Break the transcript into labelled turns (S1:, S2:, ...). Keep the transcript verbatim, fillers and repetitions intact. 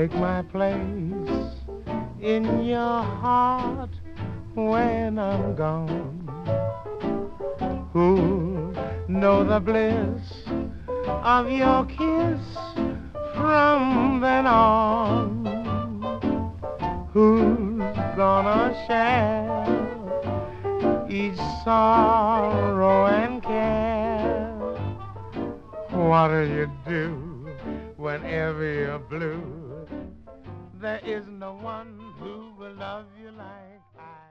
S1: take my place in your heart when I'm gone? Who'll know the bliss of your kiss from then on? Who's gonna share each sorrow and care? What'll you do whenever you're blue? There is no one who will love you like I